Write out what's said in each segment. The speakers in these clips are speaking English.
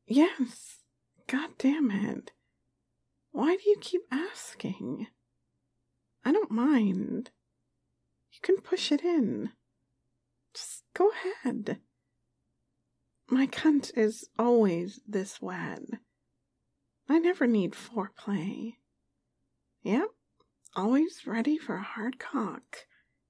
Yes. God damn it. Why do you keep asking? I don't mind. You can push it in. Just go ahead. My cunt is always this wet. I never need foreplay. Yep, always ready for a hard cock.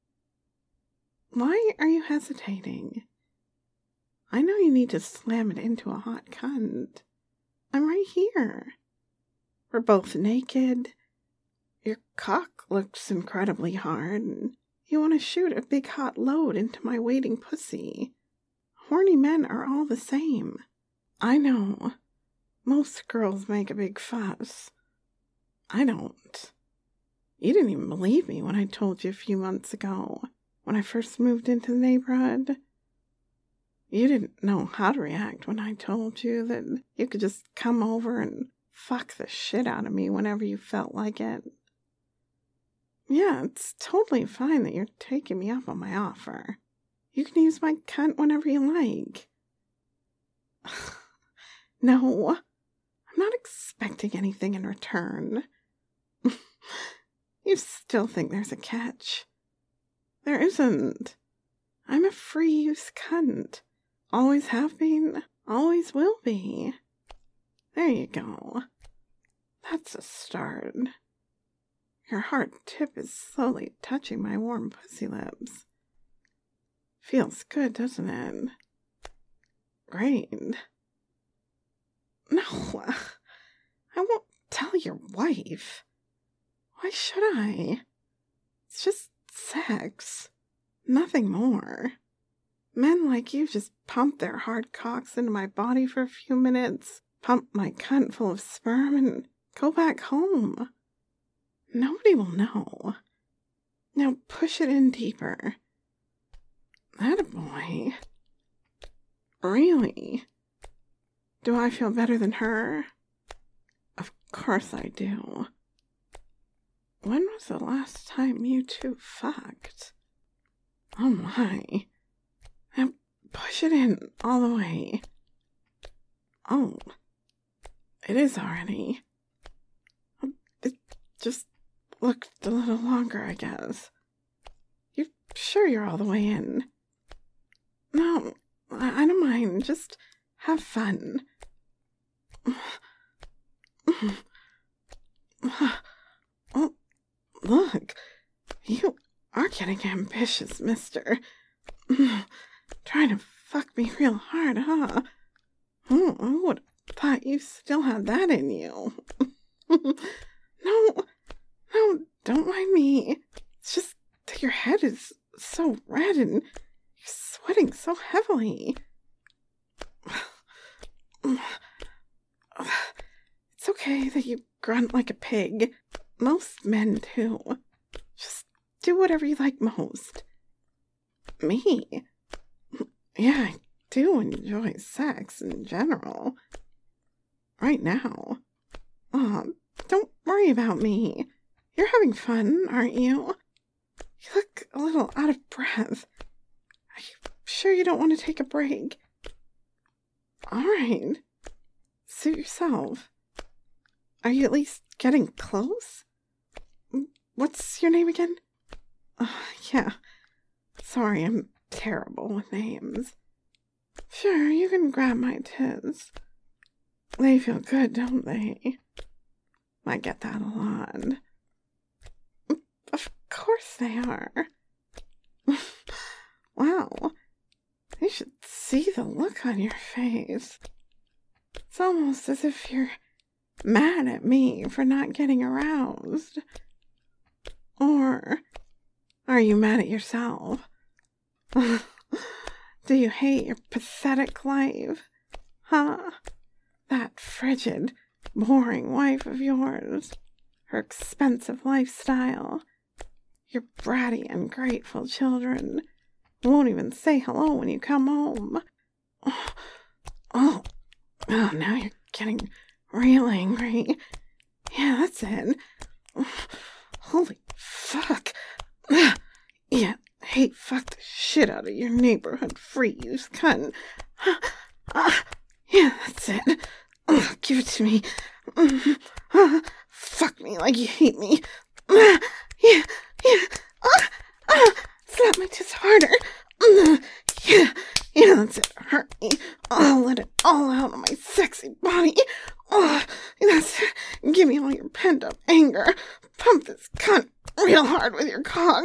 Why are you hesitating? I know you need to slam it into a hot cunt. I'm right here. We're both naked. Your cock looks incredibly hard, and you want to shoot a big hot load into my waiting pussy. Horny men are all the same. I know. Most girls make a big fuss. I don't. You didn't even believe me when I told you a few months ago, when I first moved into the neighborhood. You didn't know how to react when I told you that you could just come over and fuck the shit out of me whenever you felt like it. Yeah, it's totally fine that you're taking me up on my offer. You can use my cunt whenever you like. No, I'm not expecting anything in return. You still think there's a catch. There isn't. I'm a free-use cunt. Always have been, always will be. There you go. That's a start. Your hard tip is slowly touching my warm pussy lips. Feels good, doesn't it? Great. No, I won't tell your wife. Why should I? It's just sex. Nothing more. Men like you just pump their hard cocks into my body for a few minutes, pump my cunt full of sperm, and go back home. Nobody will know. Now push it in deeper. Attaboy. Really? Do I feel better than her? Of course I do. When was the last time you two fucked? Oh my. Now push it in all the way. Oh. It is already. It just looked a little longer, I guess. You sure you're all the way in? No, I don't mind. Just have fun. Oh, look. You are getting ambitious, mister. Trying to fuck me real hard, huh? Oh, I would have thought you still had that in you. No, don't mind me. It's just that your head is so red and you're sweating so heavily. It's okay that you grunt like a pig. Most men do. Just do whatever you like most. Me? Yeah, I do enjoy sex in general. Right now. Don't worry about me. You're having fun, aren't you? You look a little out of breath. Are you sure you don't want to take a break? Alright. Suit yourself. Are you at least getting close? What's your name again? Yeah. Sorry, I'm terrible with names. Sure, you can grab my tits. They feel good, don't they? I get that a lot. Of course they are. Wow. You should see the look on your face. It's almost as if you're mad at me for not getting aroused. Or are you mad at yourself? Do you hate your pathetic life? Huh? That frigid, boring wife of yours. Her expensive lifestyle. Your bratty, ungrateful children who won't even say hello when you come home. Oh, now you're getting real angry. Yeah, that's it. Holy fuck. Yeah, hey, fuck the shit out of your neighborhood free use cunt. Yeah, that's it. Give it to me. Fuck me like you hate me. Yeah. Slap my tits harder. Yeah, that's it. Hurt me. I'll let it all out on my sexy body. That's it. Give me all your pent-up anger. Pump this cunt real hard with your cock.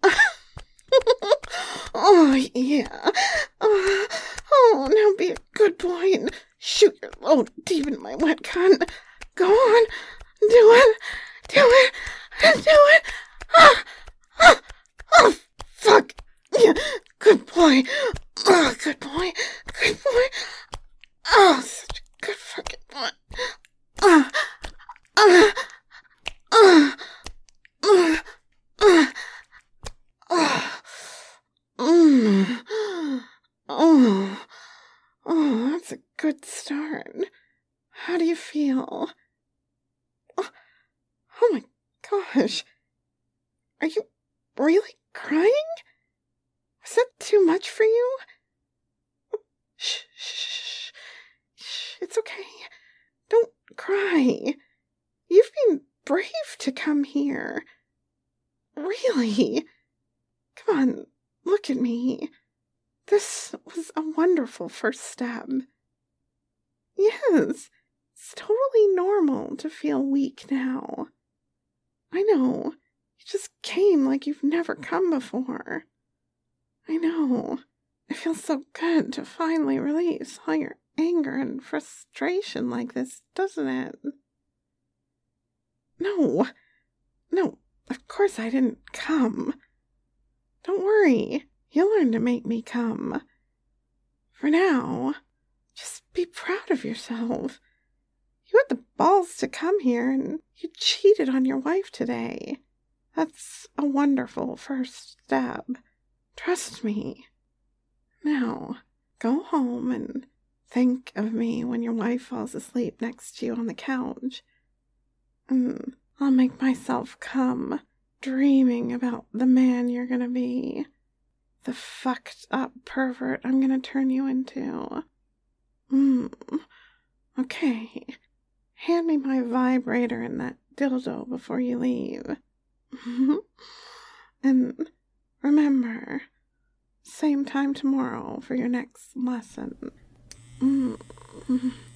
Oh, yeah. Now be a good boy and shoot your load deep in my wet cunt. Go on. Do it. Fuck. Yeah. Good boy. Good boy. Such a good fucking boy. That's a good start. How do you feel? Oh my gosh. Are you really crying? Was that too much for you? Shh. It's okay. Don't cry. You've been brave to come here. Really? Come on, look at me. This was a wonderful first step. Yes, it's totally normal to feel weak now. I know, you just came like you've never come before. I know. It feels so good to finally release all your anger and frustration like this, doesn't it? No, of course I didn't come. Don't worry, you'll learn to make me come. For now, just be proud of yourself. You had the balls to come here and you cheated on your wife today. That's a wonderful first step. Trust me. Now, go home and think of me when your wife falls asleep next to you on the couch. And I'll make myself come, dreaming about the man you're gonna be. The fucked up pervert I'm gonna turn you into. Okay. Hand me my vibrator and that dildo before you leave. And remember, same time tomorrow for your next lesson.